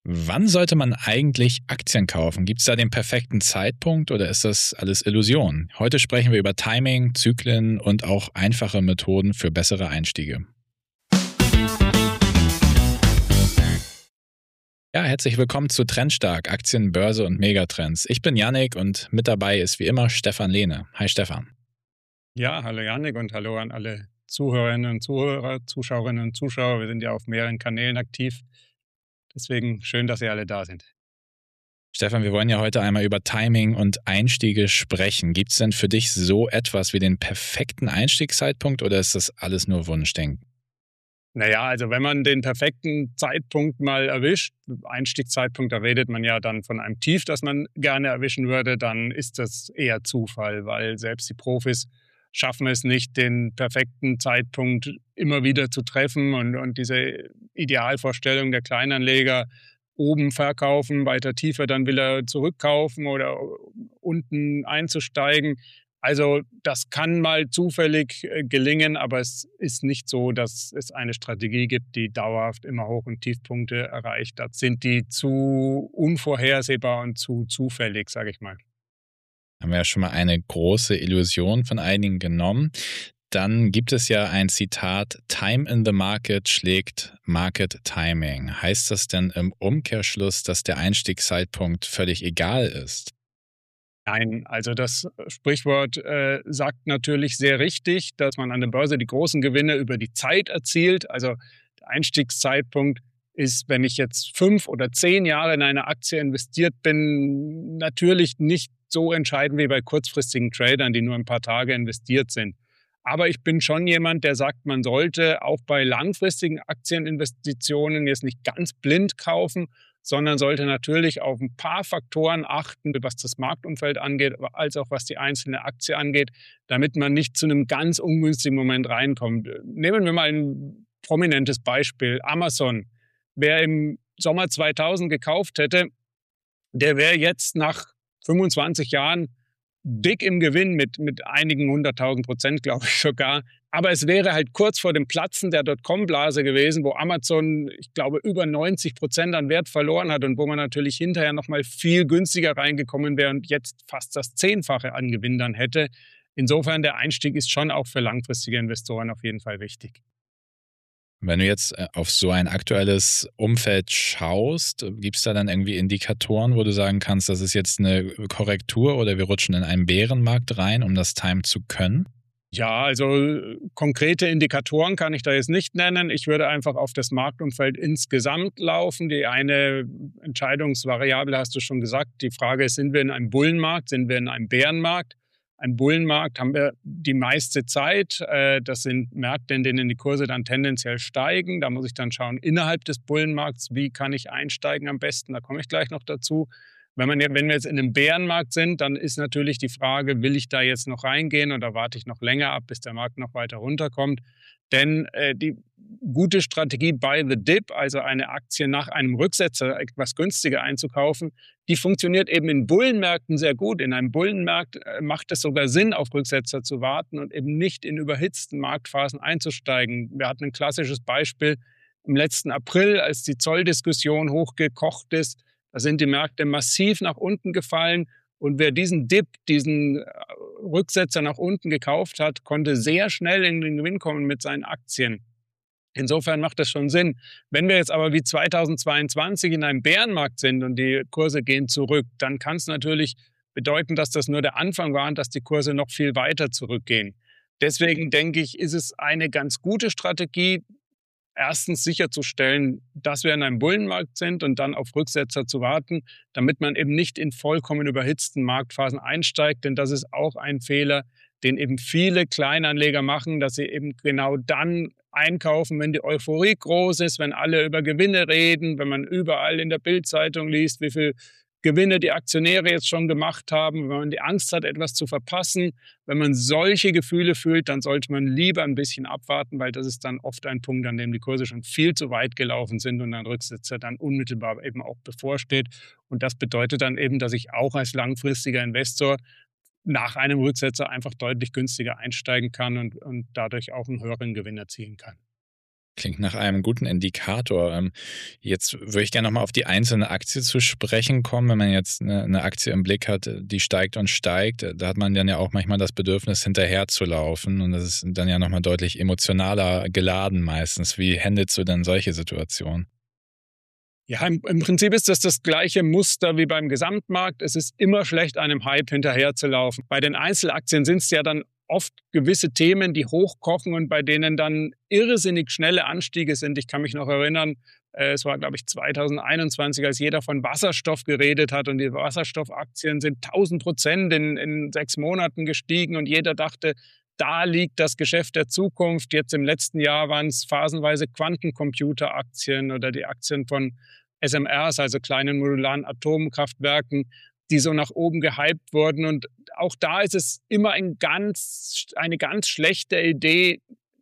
Wann sollte man eigentlich Aktien kaufen? Gibt es da den perfekten Zeitpunkt oder ist das alles Illusion? Heute sprechen wir über Timing, Zyklen und auch einfache Methoden für bessere Einstiege. Ja, herzlich willkommen zu Trendstark, Aktien, Börse und Megatrends. Ich bin Yannick und mit dabei ist wie immer Stefan Lehne. Hi Stefan. Ja, hallo Yannick und hallo an alle Zuhörerinnen und Zuhörer, Zuschauerinnen und Zuschauer. Wir sind ja auf mehreren Kanälen aktiv. Deswegen schön, dass ihr alle da sind. Stefan, wir wollen ja heute einmal über Timing und Einstiege sprechen. Gibt es denn für dich so etwas wie den perfekten Einstiegszeitpunkt oder ist das alles nur Wunschdenken? Naja, also wenn man den perfekten Zeitpunkt mal erwischt, Einstiegszeitpunkt, da redet man ja dann von einem Tief, das man gerne erwischen würde, dann ist das eher Zufall, weil selbst die Profis schaffen es nicht, den perfekten Zeitpunkt immer wieder zu treffen und diese Idealvorstellung der Kleinanleger, oben verkaufen, weiter tiefer dann wieder zurückkaufen oder unten einzusteigen. Also das kann mal zufällig gelingen, aber es ist nicht so, dass es eine Strategie gibt, die dauerhaft immer Hoch- und Tiefpunkte erreicht. Da sind die zu unvorhersehbar und zu zufällig, sage ich mal. Haben wir ja schon mal eine große Illusion von einigen genommen. Dann gibt es ja ein Zitat, Time in the Market schlägt Market Timing. Heißt das denn im Umkehrschluss, dass der Einstiegszeitpunkt völlig egal ist? Nein, also das Sprichwort sagt natürlich sehr richtig, dass man an der Börse die großen Gewinne über die Zeit erzielt. Also der Einstiegszeitpunkt ist, wenn ich jetzt 5 oder 10 Jahre in eine Aktie investiert bin, natürlich nicht so entscheidend wie bei kurzfristigen Tradern, die nur ein paar Tage investiert sind. Aber ich bin schon jemand, der sagt, man sollte auch bei langfristigen Aktieninvestitionen jetzt nicht ganz blind kaufen, sondern sollte natürlich auf ein paar Faktoren achten, was das Marktumfeld angeht, als auch was die einzelne Aktie angeht, damit man nicht zu einem ganz ungünstigen Moment reinkommt. Nehmen wir mal ein prominentes Beispiel, Amazon. Wer im Sommer 2000 gekauft hätte, der wäre jetzt nach 25 Jahren dick im Gewinn mit einigen 100.000%, glaube ich sogar. Aber es wäre halt kurz vor dem Platzen der Dotcom-Blase gewesen, wo Amazon, ich glaube, über 90% an Wert verloren hat und wo man natürlich hinterher noch mal viel günstiger reingekommen wäre und jetzt fast das Zehnfache an Gewinn dann hätte. Insofern, der Einstieg ist schon auch für langfristige Investoren auf jeden Fall wichtig. Wenn du jetzt auf so ein aktuelles Umfeld schaust, gibt es da dann irgendwie Indikatoren, wo du sagen kannst, das ist jetzt eine Korrektur oder wir rutschen in einen Bärenmarkt rein, um das timen zu können? Ja, also konkrete Indikatoren kann ich da jetzt nicht nennen. Ich würde einfach auf das Marktumfeld insgesamt laufen. Die eine Entscheidungsvariable hast du schon gesagt. Die Frage ist, sind wir in einem Bullenmarkt, sind wir in einem Bärenmarkt? Ein Bullenmarkt haben wir die meiste Zeit. Das sind Märkte, in denen die Kurse dann tendenziell steigen. Da muss ich dann schauen, innerhalb des Bullenmarkts, wie kann ich einsteigen am besten? Da komme ich gleich noch dazu. Wenn wir jetzt in einem Bärenmarkt sind, dann ist natürlich die Frage, will ich da jetzt noch reingehen oder warte ich noch länger ab, bis der Markt noch weiter runterkommt? Denn die gute Strategie Buy the Dip, also eine Aktie nach einem Rücksetzer etwas günstiger einzukaufen, die funktioniert eben in Bullenmärkten sehr gut. In einem Bullenmarkt macht es sogar Sinn, auf Rücksetzer zu warten und eben nicht in überhitzten Marktphasen einzusteigen. Wir hatten ein klassisches Beispiel im letzten April, als die Zolldiskussion hochgekocht ist. Da sind die Märkte massiv nach unten gefallen. Und wer diesen Dip, diesen Rücksetzer nach unten gekauft hat, konnte sehr schnell in den Gewinn kommen mit seinen Aktien. Insofern macht das schon Sinn. Wenn wir jetzt aber wie 2022 in einem Bärenmarkt sind und die Kurse gehen zurück, dann kann es natürlich bedeuten, dass das nur der Anfang war und dass die Kurse noch viel weiter zurückgehen. Deswegen denke ich, ist es eine ganz gute Strategie, erstens sicherzustellen, dass wir in einem Bullenmarkt sind und dann auf Rücksetzer zu warten, damit man eben nicht in vollkommen überhitzten Marktphasen einsteigt. Denn das ist auch ein Fehler, den eben viele Kleinanleger machen, dass sie eben genau dann einkaufen, wenn die Euphorie groß ist, wenn alle über Gewinne reden, wenn man überall in der Bild-Zeitung liest, wie viel Gewinne die Aktionäre jetzt schon gemacht haben, wenn man die Angst hat, etwas zu verpassen. Wenn man solche Gefühle fühlt, dann sollte man lieber ein bisschen abwarten, weil das ist dann oft ein Punkt, an dem die Kurse schon viel zu weit gelaufen sind und ein Rücksetzer dann unmittelbar eben auch bevorsteht. Und das bedeutet dann eben, dass ich auch als langfristiger Investor nach einem Rücksetzer einfach deutlich günstiger einsteigen kann und dadurch auch einen höheren Gewinn erzielen kann. Klingt nach einem guten Indikator. Jetzt würde ich gerne nochmal auf die einzelne Aktie zu sprechen kommen. Wenn man jetzt eine Aktie im Blick hat, die steigt und steigt, da hat man dann ja auch manchmal das Bedürfnis, hinterher zu laufen. Und das ist dann ja nochmal deutlich emotionaler geladen meistens. Wie handelst du denn solche Situationen? Ja, im Prinzip ist das gleiche Muster wie beim Gesamtmarkt. Es ist immer schlecht, einem Hype hinterherzulaufen. Bei den Einzelaktien sind es ja dann oft gewisse Themen, die hochkochen und bei denen dann irrsinnig schnelle Anstiege sind. Ich kann mich noch erinnern, es war, glaube ich, 2021, als jeder von Wasserstoff geredet hat und die Wasserstoffaktien sind 1000% in 6 Monaten gestiegen und jeder dachte, da liegt das Geschäft der Zukunft. Jetzt im letzten Jahr waren es phasenweise Quantencomputer-Aktien oder die Aktien von SMRs, also kleinen modularen Atomkraftwerken, die so nach oben gehypt wurden. Und auch da ist es immer eine ganz schlechte Idee,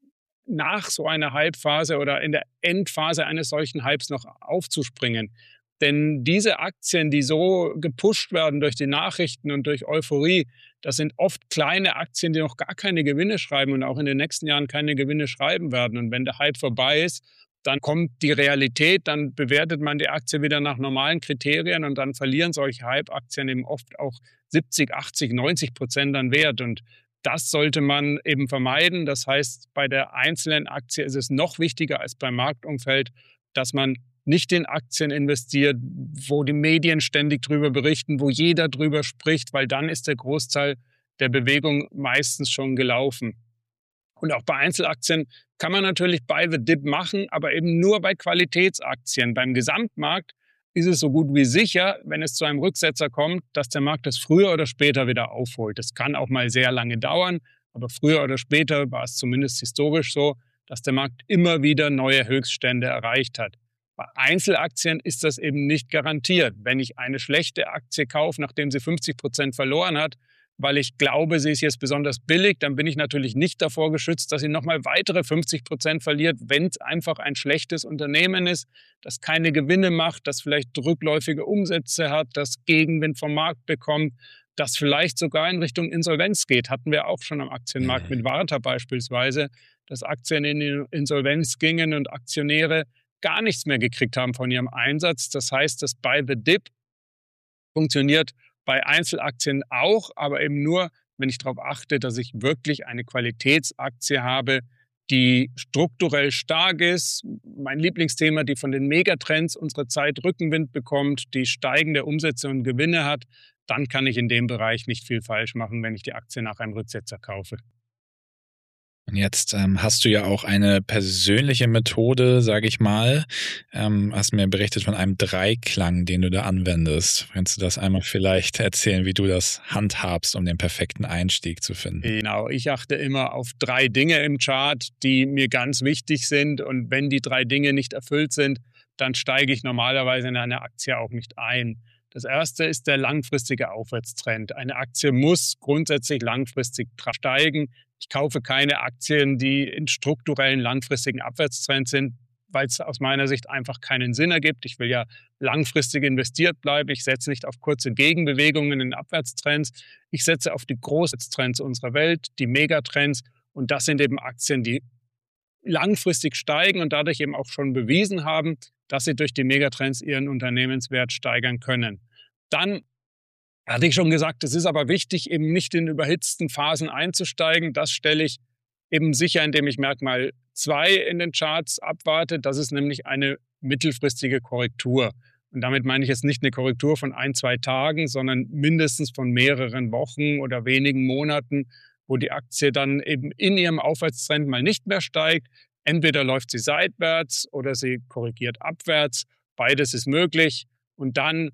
nach so einer Hypephase oder in der Endphase eines solchen Hypes noch aufzuspringen. Denn diese Aktien, die so gepusht werden durch die Nachrichten und durch Euphorie, das sind oft kleine Aktien, die noch gar keine Gewinne schreiben und auch in den nächsten Jahren keine Gewinne schreiben werden. Und wenn der Hype vorbei ist, dann kommt die Realität, dann bewertet man die Aktie wieder nach normalen Kriterien und dann verlieren solche Hype-Aktien eben oft auch 70, 80, 90% an Wert. Und das sollte man eben vermeiden. Das heißt, bei der einzelnen Aktie ist es noch wichtiger als beim Marktumfeld, dass man nicht in Aktien investiert, wo die Medien ständig drüber berichten, wo jeder drüber spricht, weil dann ist der Großteil der Bewegung meistens schon gelaufen. Und auch bei Einzelaktien kann man natürlich Buy the Dip machen, aber eben nur bei Qualitätsaktien. Beim Gesamtmarkt ist es so gut wie sicher, wenn es zu einem Rücksetzer kommt, dass der Markt das früher oder später wieder aufholt. Das kann auch mal sehr lange dauern, aber früher oder später war es zumindest historisch so, dass der Markt immer wieder neue Höchststände erreicht hat. Bei Einzelaktien ist das eben nicht garantiert. Wenn ich eine schlechte Aktie kaufe, nachdem sie 50% verloren hat, weil ich glaube, sie ist jetzt besonders billig, dann bin ich natürlich nicht davor geschützt, dass sie nochmal weitere 50% verliert, wenn es einfach ein schlechtes Unternehmen ist, das keine Gewinne macht, das vielleicht rückläufige Umsätze hat, das Gegenwind vom Markt bekommt, das vielleicht sogar in Richtung Insolvenz geht. Hatten wir auch schon am Aktienmarkt mit Warta beispielsweise, dass Aktien in die Insolvenz gingen und Aktionäre gar nichts mehr gekriegt haben von ihrem Einsatz. Das heißt, das Buy the Dip funktioniert bei Einzelaktien auch, aber eben nur, wenn ich darauf achte, dass ich wirklich eine Qualitätsaktie habe, die strukturell stark ist. Mein Lieblingsthema, die von den Megatrends unserer Zeit Rückenwind bekommt, die steigende Umsätze und Gewinne hat. Dann kann ich in dem Bereich nicht viel falsch machen, wenn ich die Aktie nach einem Rücksetzer kaufe. Und jetzt hast du ja auch eine persönliche Methode, sage ich mal. Hast mir berichtet von einem Dreiklang, den du da anwendest. Kannst du das einmal vielleicht erzählen, wie du das handhabst, um den perfekten Einstieg zu finden? Genau, ich achte immer auf 3 Dinge im Chart, die mir ganz wichtig sind. Und wenn die 3 Dinge nicht erfüllt sind, dann steige ich normalerweise in eine Aktie auch nicht ein. Das erste ist der langfristige Aufwärtstrend. Eine Aktie muss grundsätzlich langfristig steigen. Ich kaufe keine Aktien, die in strukturellen langfristigen Abwärtstrend sind, weil es aus meiner Sicht einfach keinen Sinn ergibt. Ich will ja langfristig investiert bleiben. Ich setze nicht auf kurze Gegenbewegungen in Abwärtstrends. Ich setze auf die Großtrends unserer Welt, die Megatrends. Und das sind eben Aktien, die langfristig steigen und dadurch eben auch schon bewiesen haben, dass sie durch die Megatrends ihren Unternehmenswert steigern können. Dann hatte ich schon gesagt, es ist aber wichtig, eben nicht in überhitzten Phasen einzusteigen. Das stelle ich eben sicher, indem ich Merkmal 2 in den Charts abwarte. Das ist nämlich eine mittelfristige Korrektur. Und damit meine ich jetzt nicht eine Korrektur von 1, 2 Tagen, sondern mindestens von mehreren Wochen oder wenigen Monaten, wo die Aktie dann eben in ihrem Aufwärtstrend mal nicht mehr steigt. Entweder läuft sie seitwärts oder sie korrigiert abwärts. Beides ist möglich. Und dann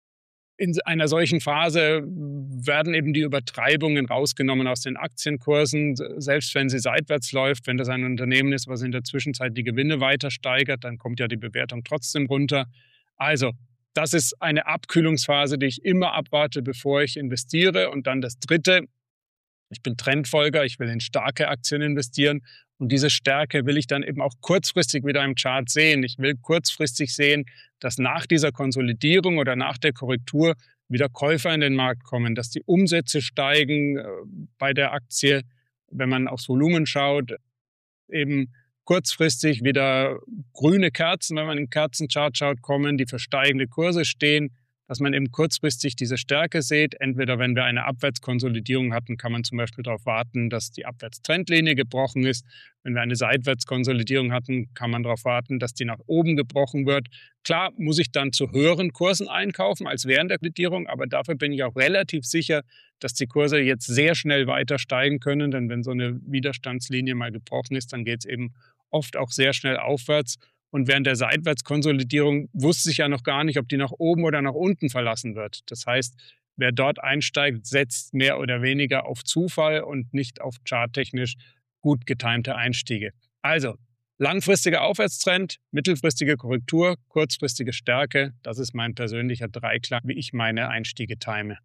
in einer solchen Phase werden eben die Übertreibungen rausgenommen aus den Aktienkursen. Selbst wenn sie seitwärts läuft, wenn das ein Unternehmen ist, was in der Zwischenzeit die Gewinne weiter steigert, dann kommt ja die Bewertung trotzdem runter. Also, das ist eine Abkühlungsphase, die ich immer abwarte, bevor ich investiere. Und dann das Dritte: Ich bin Trendfolger, ich will in starke Aktien investieren und diese Stärke will ich dann eben auch kurzfristig wieder im Chart sehen. Ich will kurzfristig sehen, dass nach dieser Konsolidierung oder nach der Korrektur wieder Käufer in den Markt kommen, dass die Umsätze steigen bei der Aktie, wenn man aufs Volumen schaut, eben kurzfristig wieder grüne Kerzen, wenn man in den Kerzenchart schaut, kommen, die für steigende Kurse stehen, dass man eben kurzfristig diese Stärke sieht. Entweder wenn wir eine Abwärtskonsolidierung hatten, kann man zum Beispiel darauf warten, dass die Abwärtstrendlinie gebrochen ist. Wenn wir eine Seitwärtskonsolidierung hatten, kann man darauf warten, dass die nach oben gebrochen wird. Klar muss ich dann zu höheren Kursen einkaufen als während der Konsolidierung, aber dafür bin ich auch relativ sicher, dass die Kurse jetzt sehr schnell weiter steigen können. Denn wenn so eine Widerstandslinie mal gebrochen ist, dann geht es eben oft auch sehr schnell aufwärts. Und während der Seitwärtskonsolidierung wusste ich ja noch gar nicht, ob die nach oben oder nach unten verlassen wird. Das heißt, wer dort einsteigt, setzt mehr oder weniger auf Zufall und nicht auf charttechnisch gut getimte Einstiege. Also langfristiger Aufwärtstrend, mittelfristige Korrektur, kurzfristige Stärke. Das ist mein persönlicher Dreiklang, wie ich meine Einstiege time.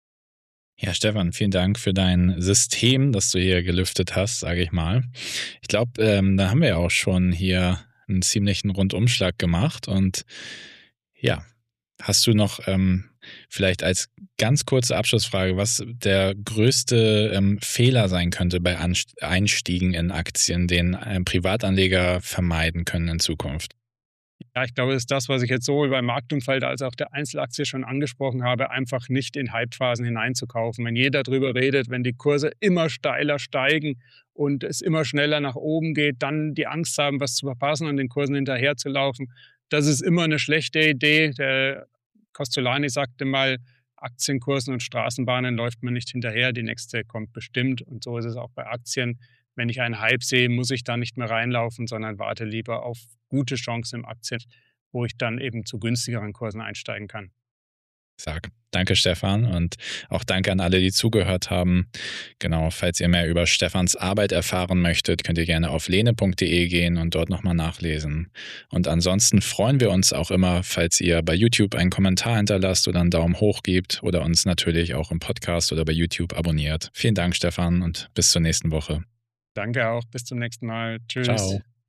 Ja, Stefan, vielen Dank für dein System, das du hier gelüftet hast, sage ich mal. Ich glaube, da haben wir ja auch schon hier einen ziemlichen Rundumschlag gemacht. Und ja, hast du noch vielleicht als ganz kurze Abschlussfrage, was der größte Fehler sein könnte bei Einstiegen in Aktien, den Privatanleger vermeiden können in Zukunft? Ja, ich glaube, das ist das, was ich jetzt sowohl beim Marktumfeld als auch der Einzelaktie schon angesprochen habe, einfach nicht in Hypephasen hineinzukaufen. Wenn jeder darüber redet, wenn die Kurse immer steiler steigen und es immer schneller nach oben geht, dann die Angst haben, was zu verpassen und den Kursen hinterherzulaufen, das ist immer eine schlechte Idee. Der Kostolany sagte mal, Aktienkursen und Straßenbahnen läuft man nicht hinterher, die nächste kommt bestimmt. Und so ist es auch bei Aktien. Wenn ich einen Hype sehe, muss ich da nicht mehr reinlaufen, sondern warte lieber auf gute Chancen im Aktien, wo ich dann eben zu günstigeren Kursen einsteigen kann. Danke, Stefan, und auch danke an alle, die zugehört haben. Genau, falls ihr mehr über Stefans Arbeit erfahren möchtet, könnt ihr gerne auf lene.de gehen und dort nochmal nachlesen. Und ansonsten freuen wir uns auch immer, falls ihr bei YouTube einen Kommentar hinterlasst oder einen Daumen hoch gebt oder uns natürlich auch im Podcast oder bei YouTube abonniert. Vielen Dank, Stefan, und bis zur nächsten Woche. Danke auch. Bis zum nächsten Mal. Tschüss. Ciao.